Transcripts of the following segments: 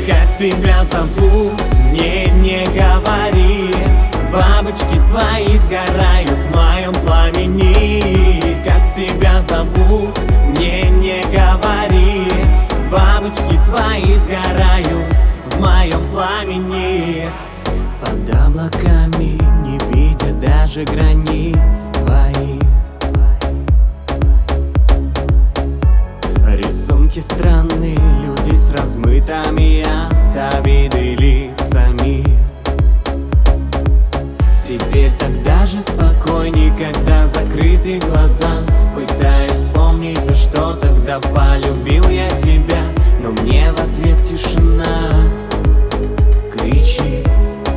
Как тебя зовут, мне не говори. Бабочки твои сгорают в моем пламени. Как тебя зовут, мне не говори. Бабочки твои сгорают в моем пламени. Под облаками, не видя даже границ твоих, рисунки странные, люди с размытыми от обиды лицами. Теперь так даже спокойней, когда закрыты глаза. Пытаюсь вспомнить, за что тогда полюбил я тебя, но мне в ответ тишина кричит.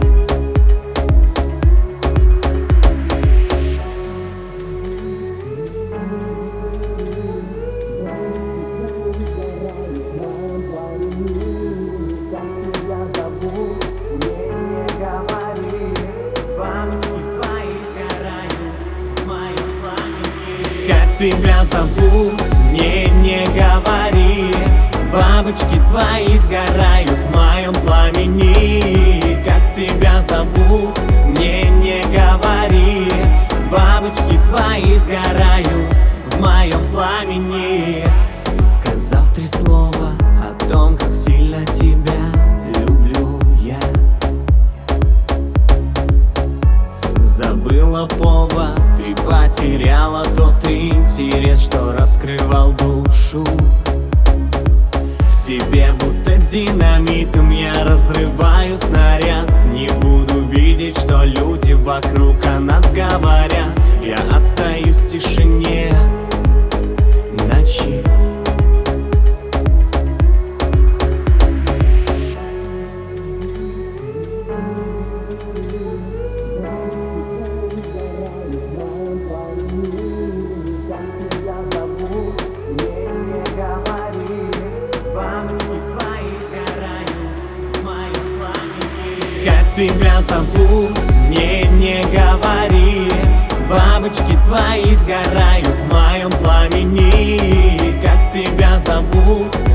Как тебя зовут, мне не говори. Бабочки твои сгорают в моем пламени. Как тебя зовут, мне не говори. Бабочки твои сгорают в моем пламени. Сказав 3 слова о том, как сильно тебя люблю я, забыла повод, ты потеряла тот интерес, что раскрывал душу. В тебе будто динамитом я разрываю снаряд. Не буду видеть, что люди вокруг о нас говорят. Я остаюсь в тишине ночи. Как тебя зовут, мне не говори. Бабочки твои сгорают в моем пламени. Как тебя зовут,